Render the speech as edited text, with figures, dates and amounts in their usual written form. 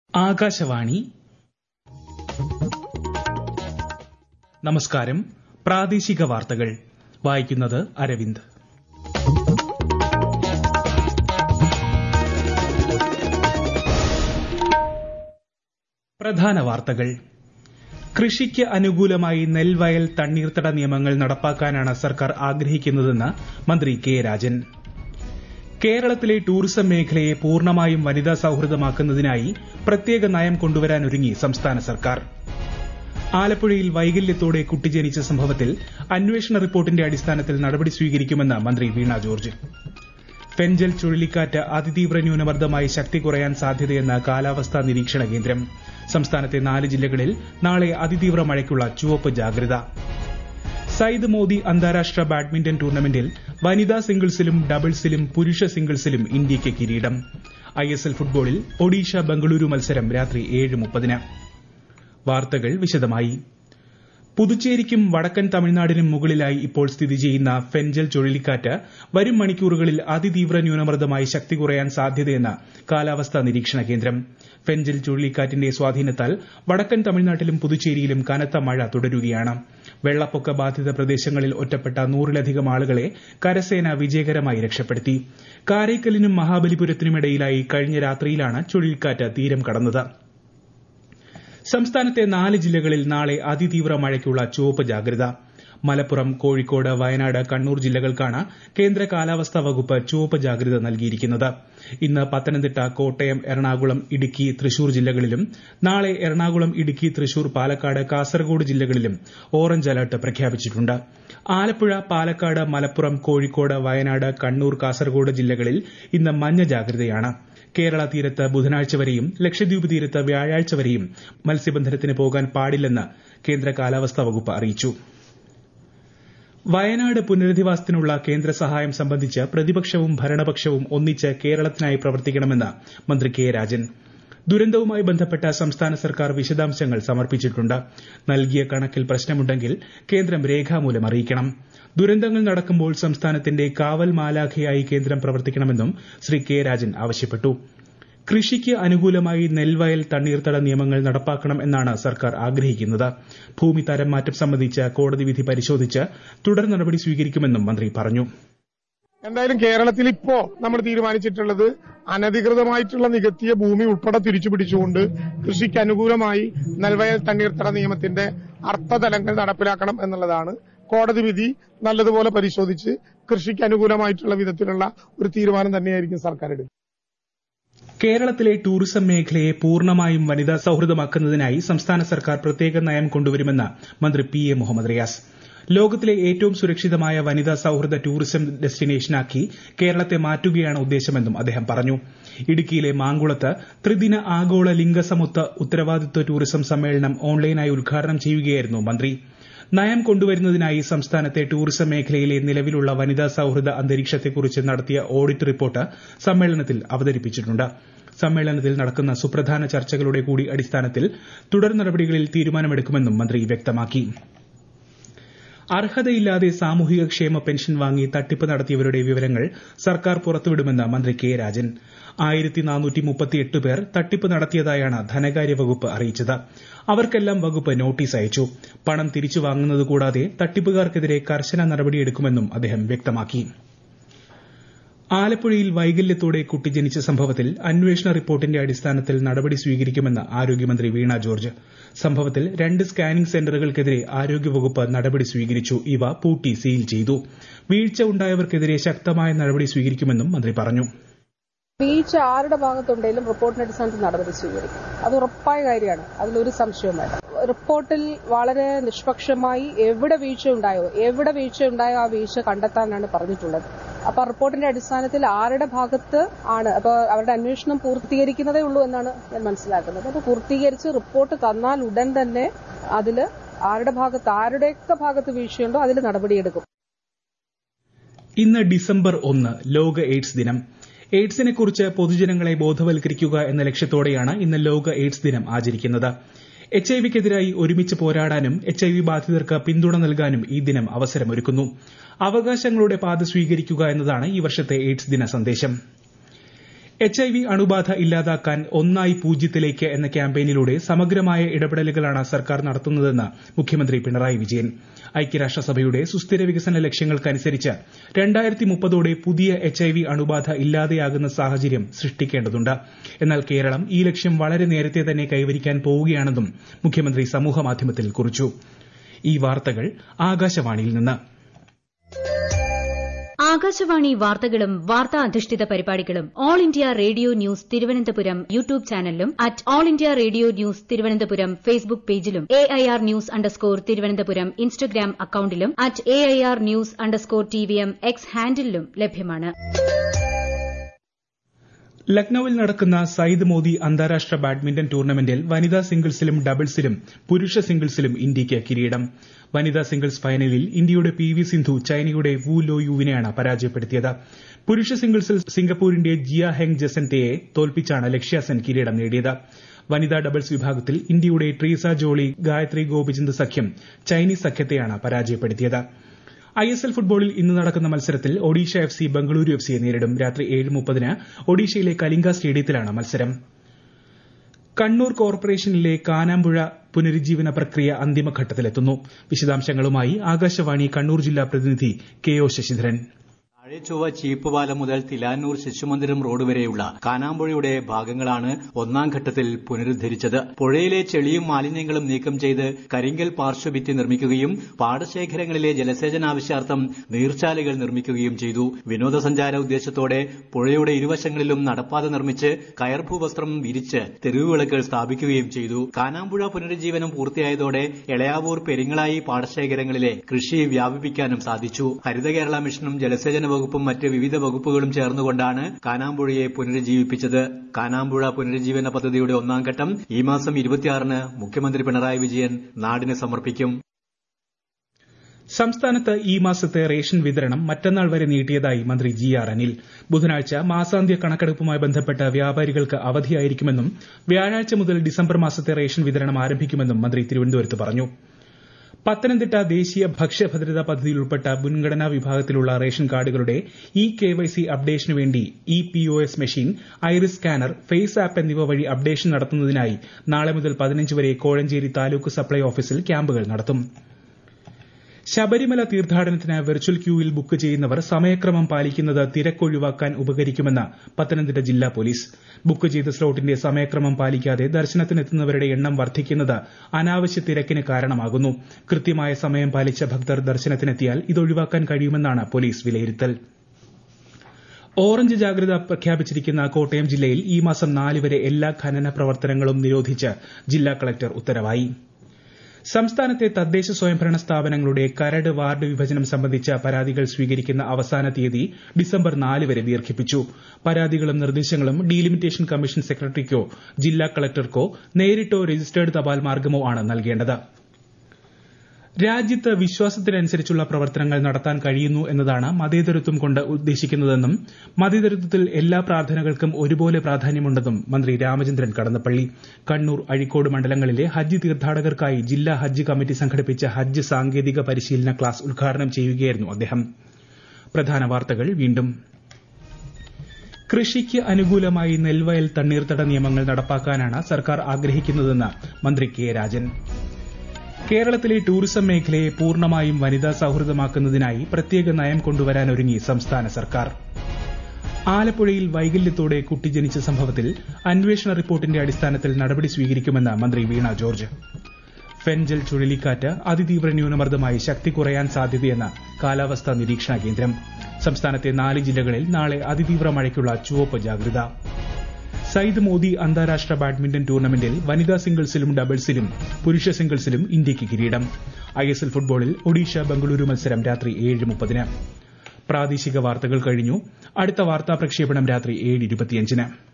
ആകാശവാണി. നമസ്കാരം. പ്രാദേശിക വാർത്തകൾ വായിക്കുന്നത് അരവിന്ദ്. പ്രധാന വാർത്തകൾ. കൃഷിക്ക് അനുകൂലമായി നെൽവയൽ തണ്ണീർത്തട നിയമങ്ങൾ നടപ്പാക്കാനാണ് സർക്കാർ ആഗ്രഹിക്കുന്നതെന്ന് മന്ത്രി കെ രാജൻ. കേരളത്തിലെ ടൂറിസം മേഖലയെ പൂർണ്ണമായും വനിതാ സൌഹൃദമാക്കുന്നതിനായി പ്രത്യേക നയം കൊണ്ടുവരാനൊരുങ്ങി സംസ്ഥാന സർക്കാർ. ആലപ്പുഴയിൽ വൈകല്യത്തോടെ കുട്ടി ജനിച്ച സംഭവത്തിൽ അന്വേഷണ റിപ്പോർട്ടിന്റെ അടിസ്ഥാനത്തിൽ നടപടി സ്വീകരിക്കുമെന്ന് മന്ത്രി വീണ ജോർജ്. ഫെൻജൽ ചുഴലിക്കാറ്റ് അതിതീവ്ര ന്യൂനമർദ്ദമായി ശക്തി കുറയാൻ സാധ്യതയെന്ന് കാലാവസ്ഥാ നിരീക്ഷണ കേന്ദ്രം. സംസ്ഥാനത്തെ 4 ജില്ലകളിൽ നാളെ അതിതീവ്ര മഴയ്ക്കുള്ള ചുവപ്പ് ജാഗ്രത. സയ്യിദ് മോദി അന്താരാഷ്ട്ര ബാഡ്മിന്റൺ ടൂർണമെന്റിൽ വനിതാ സിംഗിൾസിലും ഡബിൾസിലും പുരുഷ സിംഗിൾസിലും ഇന്ത്യയ്ക്ക് കിരീടം. ISL ഫുട്ബോളിൽ ഒഡീഷ ബംഗളൂരു മത്സരം രാത്രി 7:30-ന്. വാർത്തകൾ വിശദമായി. പുതുച്ചേരിക്കും വടക്കൻ തമിഴ്നാടിനും മുകളിലായി ഇപ്പോൾ സ്ഥിതി ചെയ്യുന്ന ഫെൻജൽ ചുഴലിക്കാറ്റ് വരും മണിക്കൂറുകളിൽ അതിതീവ്ര ന്യൂനമർദ്ദമായി ശക്തി കുറയാൻ സാധ്യതയെന്ന് കാലാവസ്ഥാ നിരീക്ഷണ കേന്ദ്രം. ഫെൻജൽ ചുഴലിക്കാറ്റിന്റെ സ്വാധീനത്താൽ വടക്കൻ തമിഴ്നാട്ടിലും പുതുച്ചേരിയിലും കനത്ത മഴ തുടരുകയാണ്. വെള്ളപ്പൊക്ക ബാധിത പ്രദേശങ്ങളിൽ ഒറ്റപ്പെട്ട 100-ലധികം ആളുകളെ കരസേന വിജയകരമായി രക്ഷപ്പെടുത്തി. കാരയ്ക്കലിനും മഹാബലിപുരത്തിനുമിടയിലായി കഴിഞ്ഞ രാത്രിയിലാണ് ചുഴലിക്കാറ്റ് തീരം കടന്നത്. സംസ്ഥാനത്തെ 4 ജില്ലകളിൽ നാളെ അതിതീവ്ര മഴയ്ക്കുള്ള ചുവപ്പ് ജാഗ്രത. മലപ്പുറം, കോഴിക്കോട്, വയനാട്, കണ്ണൂർ ജില്ലകൾക്കാണ് കേന്ദ്ര കാലാവസ്ഥാ വകുപ്പ് ചുവപ്പ് ജാഗ്രത നൽകിയിരിക്കുന്നത്. ഇന്ന് പത്തനംതിട്ട, കോട്ടയം, എറണാകുളം, ഇടുക്കി, തൃശൂർ ജില്ലകളിലും നാളെ എറണാകുളം, ഇടുക്കി, തൃശൂർ, പാലക്കാട്, കാസർഗോഡ് ജില്ലകളിലും ഓറഞ്ച് അലർട്ട് പ്രഖ്യാപിച്ചിട്ടുണ്ട്. ആലപ്പുഴ, പാലക്കാട്, മലപ്പുറം, കോഴിക്കോട്, വയനാട്, കണ്ണൂർ, കാസർഗോഡ് ജില്ലകളിൽ ഇന്ന് മഞ്ഞ ജാഗ്രതയാണ്. കേരള തീരത്ത് ബുധനാഴ്ച വരെയും ലക്ഷദ്വീപ് തീരത്ത് വ്യാഴാഴ്ച വരെയും മത്സ്യബന്ധനത്തിന് പോകാൻ പാടില്ലെന്ന് കേന്ദ്ര കാലാവസ്ഥാ വകുപ്പ് അറിയിച്ചു. വയനാട് പുനരധിവാസത്തിനുള്ള കേന്ദ്ര സഹായം സംബന്ധിച്ച് പ്രതിപക്ഷവും ഭരണപക്ഷവും ഒന്നിച്ച് കേരളത്തിനായി പ്രവർത്തിക്കണമെന്ന് മന്ത്രി കെ രാജൻ. ദുരന്തവുമായി ബന്ധപ്പെട്ട സംസ്ഥാന സർക്കാർ വിശദാംശങ്ങൾ സമർപ്പിച്ചിട്ടുണ്ട്. നൽകിയ കണക്കിൽ പ്രശ്നമുണ്ടെങ്കിൽ കേന്ദ്രം രേഖാമൂലം അറിയിക്കണം. ദുരന്തങ്ങൾ നടക്കുമ്പോൾ സംസ്ഥാനത്തിന്റെ കാവൽ മാലാഖയായി കേന്ദ്രം പ്രവർത്തിക്കണമെന്നും ശ്രീ കെ രാജൻ ആവശ്യപ്പെട്ടു. കൃഷിക്ക് അനുകൂലമായി നെൽവയൽ തണ്ണീർത്തട നിയമങ്ങൾ നടപ്പാക്കണം എന്നാണ് സർക്കാർ ആഗ്രഹിക്കുന്നത്. ഭൂമി തരം മാറ്റം സംബന്ധിച്ച് കോടതി വിധി പരിശോധിച്ച് തുടർ നടപടി സ്വീകരിക്കുമെന്നും മന്ത്രി പറഞ്ഞു. എന്തായാലും കേരളത്തിൽ ഇപ്പോ നമ്മൾ തീരുമാനിച്ചിട്ടുള്ളത് അനധികൃതമായിട്ടുള്ള നികത്തിയ ഭൂമി ഉൾപ്പെടെ തിരിച്ചുപിടിച്ചുകൊണ്ട് കൃഷിക്ക് അനുകൂലമായി നെൽവയൽ തണ്ണീർത്തട നിയമത്തിന്റെ അർത്ഥതലങ്ങൾ നടപ്പിലാക്കണം എന്നുള്ളതാണ്. കോടതി വിധി നല്ലതുപോലെ പരിശോധിച്ച് കൃഷിക്ക് അനുകൂലമായിട്ടുള്ള വിധത്തിലുള്ള ഒരു തീരുമാനം തന്നെയായിരിക്കും സർക്കാർ എടുക്കുക. കേരളത്തിലെ ടൂറിസം മേഖലയെ പൂർണ്ണമായും വനിതാ സൌഹൃദമാക്കുന്നതിനായി സംസ്ഥാന സർക്കാർ പ്രത്യേക നയം കൊണ്ടുവരുമെന്ന് മന്ത്രി PA മുഹമ്മദ് റിയാസ്. ലോകത്തിലെ ഏറ്റവും സുരക്ഷിതമായ വനിതാ സൌഹൃദ ടൂറിസം ഡെസ്റ്റിനേഷനാക്കി കേരളത്തെ മാറ്റുകയാണ് ഉദ്ദേശമെന്നും അദ്ദേഹം പറഞ്ഞു. ഇടുക്കിയിലെ മാങ്കുളത്ത് ത്രിദിന ആഗോള ലിംഗസമത്വ ഉത്തരവാദിത്വ ടൂറിസം സമ്മേളനം ഓൺലൈനായി ഉദ്ഘാടനം ചെയ്യുകയായിരുന്നു മന്ത്രി. നയം കൊണ്ടുവരുന്നതിനായി സംസ്ഥാനത്തെ ടൂറിസം മേഖലയിലെ നിലവിലുള്ള വനിതാ സൌഹൃദ അന്തരീക്ഷത്തെക്കുറിച്ച് നടത്തിയ ഓഡിറ്റ് റിപ്പോർട്ട് സമ്മേളനത്തിൽ അവതരിപ്പിച്ചിട്ടുണ്ട്. സമ്മേളനത്തിൽ നടക്കുന്ന സുപ്രധാന ചർച്ചകളുടെ കൂടി അടിസ്ഥാനത്തിൽ തുടർ നടപടികളിൽ തീരുമാനമെടുക്കുമെന്നും മന്ത്രി വ്യക്തമാക്കി. അർഹതയില്ലാതെ സാമൂഹിക ക്ഷേമ പെൻഷൻ വാങ്ങി തട്ടിപ്പ് നടത്തിയവരുടെ വിവരങ്ങൾ സർക്കാർ പുറത്തുവിടുമെന്ന് മന്ത്രി കെ രാജൻ. 1438 പേർ തട്ടിപ്പ് നടത്തിയതായാണ് ധനകാര്യ വകുപ്പ് അറിയിച്ചത്. അവർക്കെല്ലാം വകുപ്പ് നോട്ടീസ് അയച്ചു. പണം തിരിച്ചു വാങ്ങുന്നത് കൂടാതെ തട്ടിപ്പുകാർക്കെതിരെ കർശന നടപടിയെടുക്കുമെന്നും അദ്ദേഹം വ്യക്തമാക്കി. ആലപ്പുഴയിൽ വൈകല്യത്തോടെ കുട്ടി ജനിച്ച സംഭവത്തിൽ അന്വേഷണ റിപ്പോർട്ടിന്റെ അടിസ്ഥാനത്തിൽ നടപടി സ്വീകരിക്കുമെന്ന് ആരോഗ്യമന്ത്രി വീണ ജോർജ്. സംഭവത്തിൽ 2 സ്കാനിംഗ് സെന്ററുകൾക്കെതിരെ ആരോഗ്യവകുപ്പ് നടപടി സ്വീകരിച്ചു. ഇവ പൂട്ടി സീൽ ചെയ്തു. വീഴ്ച ഉണ്ടായവർക്കെതിരെ ശക്തമായ നടപടി സ്വീകരിക്കുമെന്നും മന്ത്രി പറഞ്ഞു. വീഴ്ച ആരുടെ ഭാഗത്തുണ്ടെങ്കിലും റിപ്പോർട്ടിന്റെ അടിസ്ഥാനത്തിൽ നടപടി സ്വീകരിക്കും. അത് ഉറപ്പായ കാര്യമാണ്. അതിലൊരു സംശയവും വേണ്ട. റിപ്പോർട്ടിൽ വളരെ നിഷ്പക്ഷമായി എവിടെ വീഴ്ച ഉണ്ടായോ ആ വീഴ്ച കണ്ടെത്താനാണ് പറഞ്ഞിട്ടുള്ളത്. അപ്പൊ റിപ്പോർട്ടിന്റെ അടിസ്ഥാനത്തിൽ ആരുടെ ഭാഗത്ത് ആണ് അപ്പൊ അവരുടെ അന്വേഷണം പൂർത്തീകരിക്കുന്നതേ ഉള്ളൂ എന്നാണ് ഞാൻ മനസ്സിലാക്കുന്നത്. അപ്പൊ പൂർത്തീകരിച്ച് റിപ്പോർട്ട് തന്നാൽ ഉടൻ തന്നെ അതില് ആരുടെയൊക്കെ ഭാഗത്ത് വീഴ്ചയുണ്ടോ അതിൽ നടപടിയെടുക്കും. ഇന്ന് ഡിസംബർ 1 ലോക എയ്ഡ്സ് ദിനം. എയ്ഡ്സിനെ കുറിച്ച് പൊതുജനങ്ങളെ ബോധവൽക്കരിക്കുക എന്ന ലക്ഷ്യത്തോടെയാണ് ഇന്ന് ലോക എയ്ഡ്സ് ദിനം ആചരിക്കുന്നത്. HIV-ക്കെതിരായി ഒരുമിച്ച് പോരാടാനും HIV ബാധിതർക്ക് പിന്തുണ നൽകാനും ഈ ദിനം അവസരമൊരുക്കുന്നു. അവകാശങ്ങളുടെ പാത സ്വീകരിക്കുക എന്നതാണ് ഈ വർഷത്തെ എയ്ഡ്സ് ദിന സന്ദേശം. HIV അണുബാധ ഇല്ലാതാക്കാൻ ഒന്നായി പൂജ്യത്തിലേക്ക് എന്ന ക്യാമ്പയിനിലൂടെ സമഗ്രമായ ഇടപെടലുകളാണ് സർക്കാർ നടത്തുന്നതെന്ന് മുഖ്യമന്ത്രി പിണറായി വിജയൻ. ഐക്യരാഷ്ട്രസഭയുടെ സുസ്ഥിര വികസന ലക്ഷ്യങ്ങൾക്കനുസരിച്ച് 2030ഓടെ പുതിയ HIV അണുബാധ ഇല്ലാതെയാകുന്ന സാഹചര്യം സൃഷ്ടിക്കേണ്ടതുണ്ട്. എന്നാൽ കേരളം ഈ ലക്ഷ്യം വളരെ നേരത്തെ തന്നെ കൈവരിക്കാൻ പോവുകയാണെന്നും മുഖ്യമന്ത്രി സമൂഹമാധ്യമത്തിൽ കുറിച്ചു. ഈ വാർത്തകൾ ആകാശവാണിയിൽ നിന്ന്. ആകാശവാണി വാർത്തകളും വാർത്താ അധിഷ്ഠിത പരിപാടികളും all India radio news Thiruvananthapuram YouTube ചാനലിലും at all India radio news Thiruvananthapuram Facebook പേജിലും AIR ന്യൂസ് _തിരുവനന്തപുരം ഇൻസ്റ്റഗ്രാം അക്കൌണ്ടിലും at AIR news _TVM X ഹാൻഡിലും ലഭ്യമാണ്. ലക്നൌവിൽ നടക്കുന്ന സയ്യിദ് മോദി അന്താരാഷ്ട്ര ബാഡ്മിന്റൺ ടൂർണമെന്റിൽ വനിതാ സിംഗിൾസിലും ഡബിൾസിലും പുരുഷ സിംഗിൾസിലും ഇന്ത്യയ്ക്ക് കിരീടം. വനിതാ സിംഗിൾസ് ഫൈനലിൽ ഇന്ത്യയുടെ PV സിന്ധു ചൈനയുടെ വു ലോയുവിനെയാണ് പരാജയപ്പെടുത്തിയത്. പുരുഷ സിംഗിൾസിൽ സിംഗപ്പൂരിന്റെ ജിയ ഹെങ് ജസന്തെയെ തോൽപ്പിച്ചാണ് ലക്ഷ്യ സെൻ കിരീടം നേടിയത്. വനിതാ ഡബിൾസ് വിഭാഗത്തിൽ ഇന്ത്യയുടെ ട്രീസ ജോളി ഗായത്രി ഗോപിചന്ദ് സഖ്യം ചൈനീസ് സഖ്യത്തെയാണ് പരാജയപ്പെടുത്തിയത്. ISL ഫുട്ബോളിൽ ഇന്ന് നടക്കുന്ന മത്സരത്തിൽ ഒഡീഷ FC ബംഗളൂരു FCയെ നേരിടും. രാത്രി 7:30 ഒഡീഷയിലെ കലിംഗ സ്റ്റേഡിയത്തിലാണ് മത്സരം. കണ്ണൂർ കോർപ്പറേഷനിലെ കാനാമ്പുഴ പുനരുജ്ജീവന പ്രക്രിയ അന്തിമഘട്ടത്തിലെത്തുന്നു. വിശദാംശങ്ങളുമായി ആകാശവാണി കണ്ണൂർ ജില്ലാ പ്രതിനിധി KO ശശിധരൻ. താഴെച്ചൊവ്വ ചീപ്പ് പാലം മുതൽ തിലാന്നൂർ ശിശുമന്ദിരം റോഡ് വരെയുള്ള കാനാമ്പുഴയുടെ ഭാഗങ്ങളാണ് ഒന്നാം ഘട്ടത്തിൽ പുനരുദ്ധരിച്ചത്. പുഴയിലെ ചെളിയും മാലിന്യങ്ങളും നീക്കം ചെയ്ത് കരിങ്കൽ പാർശ്വഭിത്തി നിർമ്മിക്കുകയും പാടശേഖരങ്ങളിലെ ജലസേചനാവശ്യാർത്ഥം നീർച്ചാലുകൾ നിർമ്മിക്കുകയും ചെയ്തു. വിനോദസഞ്ചാര ഉദ്ദേശത്തോടെ പുഴയുടെ ഇരുവശങ്ങളിലും നടപ്പാത നിർമ്മിച്ച് കയർഭൂവസ്ത്രം വിരിച്ച് തെരുവുവിളക്കുകൾ സ്ഥാപിക്കുകയും ചെയ്തു. കാനാമ്പുഴ പുനരുജ്ജീവനം പൂർത്തിയായതോടെ എളയാവൂർ പെരിങ്ങളായി പാടശേഖരങ്ങളിലെ കൃഷി വ്യാപിപ്പിക്കാനും സാധിച്ചു. ഹരിത കേരള മിഷനും ജലസേചന വകുപ്പും മറ്റ് വിവിധ വകുപ്പുകളും ചേർന്നുകൊണ്ടാണ് കാനാമ്പുഴയെ പുനരുജ്ജീവിപ്പിച്ചത്. കാനാമ്പുഴ പുനരുജ്ജീവന പദ്ധതിയുടെ ഒന്നാം ഘട്ടം ഈ മാസം 26-ന് മുഖ്യമന്ത്രി പിണറായി വിജയൻ നാടിന് സമർപ്പിക്കും. സംസ്ഥാനത്ത് ഈ മാസത്തെ റേഷൻ വിതരണം മറ്റന്നാൾ വരെ നീട്ടിയതായി മന്ത്രി GR അനിൽ. ബുധനാഴ്ച മാസാന്ത്യ കണക്കെടുപ്പുമായി ബന്ധപ്പെട്ട് വ്യാപാരികൾക്ക് അവധിയായിരിക്കുമെന്നും വ്യാഴാഴ്ച മുതൽ ഡിസംബർ മാസത്തെ റേഷൻ വിതരണം ആരംഭിക്കുമെന്നും മന്ത്രി തിരുവനന്തപുരത്ത് പറഞ്ഞു. പത്തനംതിട്ട ദേശീയ ഭക്ഷ്യഭദ്രതാ പദ്ധതിയിൽ ഉൾപ്പെട്ട മുൻഗണനാ വിഭാഗത്തിലുള്ള റേഷൻ കാർഡുകളുടെ KYC അപ്ഡേഷനു വേണ്ടി POS machine, iris scanner, face app എന്നിവ വഴി അപ്ഡേഷൻ നടത്തുന്നതിനായി നാളെ മുതൽ 15 വരെ കോഴഞ്ചേരി താലൂക്ക് സപ്ലൈ ഓഫീസിൽ ക്യാമ്പുകൾ നടത്തും. ശബരിമല തീർത്ഥാടനത്തിന് വെർച്വൽ ക്യൂവിൽ ബുക്ക് ചെയ്യുന്നവർ സമയക്രമം പാലിക്കുന്നത് തിരക്കൊഴിവാക്കാൻ ഉപകരിക്കുമെന്ന് പത്തനംതിട്ട ജില്ലാ പോലീസ്. ബുക്ക് ചെയ്ത സ്ലോട്ടിന്റെ സമയക്രമം പാലിക്കാതെ ദർശനത്തിനെത്തുന്നവരുടെ എണ്ണം വർദ്ധിക്കുന്നത് അനാവശ്യ തിരക്കിന് കാരണമാകുന്നു. കൃത്യമായ സമയം പാലിച്ച ഭക്തർ ദർശനത്തിനെത്തിയാൽ ഇതൊഴിവാക്കാൻ കഴിയുമെന്നാണ് പോലീസ് വിലയിരുത്തൽ. ഓറഞ്ച് ജാഗ്രത പ്രഖ്യാപിച്ചിരിക്കുന്ന കോട്ടയം ജില്ലയിൽ ഈ മാസം 4 വരെ എല്ലാ ഖനന പ്രവർത്തനങ്ങളും നിരോധിച്ച് ജില്ലാ കളക്ടർ ഉത്തരവായി. സംസ്ഥാനത്തെ തദ്ദേശ സ്വയംഭരണ സ്ഥാപനങ്ങളുടെ കരട് വാർഡ് വിഭജനം സംബന്ധിച്ച പരാതികൾ സ്വീകരിക്കുന്ന അവസാന തീയതി ഡിസംബർ 4 വരെ ദീർഘിപ്പിച്ചു. പരാതികളും നിർദ്ദേശങ്ങളും ഡീലിമിറ്റേഷൻ കമ്മീഷൻ സെക്രട്ടറിക്കോ ജില്ലാ കളക്ടർക്കോ നേരിട്ടോ രജിസ്റ്റേർഡ് തപാൽ മാർഗമോ ആണ് നൽകേണ്ടത്. രാജ്യത്ത് വിശ്വാസത്തിനനുസരിച്ചുള്ള പ്രവർത്തനങ്ങൾ നടത്താൻ കഴിയുന്നു എന്നതാണ് മതേതരത്വം കൊണ്ട് ഉദ്ദേശിക്കുന്നതെന്നും മതേതരത്വത്തിൽ എല്ലാ പ്രാർത്ഥനകൾക്കും ഒരുപോലെ പ്രാധാന്യമുണ്ടെന്നും മന്ത്രി രാമചന്ദ്രൻ കടന്നപ്പള്ളി. കണ്ണൂർ, അഴീക്കോട് മണ്ഡലങ്ങളിലെ ഹജ്ജ് തീർത്ഥാടകർക്കായി ജില്ലാ ഹജ്ജ് കമ്മിറ്റി സംഘടിപ്പിച്ച ഹജ്ജ് സാങ്കേതിക പരിശീലന ക്ലാസ് ഉദ്ഘാടനം ചെയ്യുകയായിരുന്നു അദ്ദേഹം. പ്രധാന വാർത്തകൾ വീണ്ടും. കൃഷിക്ക് അനുകൂലമായി നെൽവയൽ തണ്ണീർത്തട നിയമങ്ങൾ നടപ്പാക്കാനാണ് സർക്കാർ ആഗ്രഹിക്കുന്നതെന്ന് മന്ത്രി K രാജൻ. കേരളത്തിലെ ടൂറിസം മേഖലയെ പൂർണ്ണമായും വനിതാ സൌഹൃദമാക്കുന്നതിനായി പ്രത്യേക നയം കൊണ്ടുവരാനൊരുങ്ങി സംസ്ഥാന സർക്കാർ. ആലപ്പുഴയിൽ വൈകല്യത്തോടെ കുട്ടി ജനിച്ച സംഭവത്തിൽ അന്വേഷണ റിപ്പോർട്ടിന്റെ അടിസ്ഥാനത്തിൽ നടപടി സ്വീകരിക്കുമെന്ന് മന്ത്രി വീണ ജോർജ്. ഫെൻജൽ ചുഴലിക്കാറ്റ് അതിതീവ്ര ന്യൂനമർദ്ദമായി ശക്തി കുറയാൻ സാധ്യതയെന്ന് കാലാവസ്ഥാ നിരീക്ഷണ കേന്ദ്രം. സംസ്ഥാനത്തെ 4 ജില്ലകളിൽ നാളെ അതിതീവ്ര മഴയ്ക്കുള്ള ചുവപ്പ് ജാഗ്രത. സയ്യിദ് മോദി അന്താരാഷ്ട്ര ബാഡ്മിന്റൺ ടൂർണമെന്റിൽ വനിതാ സിംഗിൾസിലും ഡബിൾസിലും പുരുഷ സിംഗിൾസിലും ഇന്ത്യയ്ക്ക് കിരീടം. ISL ഫുട്ബോളിൽ ഒഡീഷ ബംഗളൂരു മത്സരം രാത്രി 7:30. പ്രാദേശിക വാർത്തകൾ കഴിഞ്ഞു. അടുത്ത വാർത്താ പ്രക്ഷേപണം രാത്രി 7:25.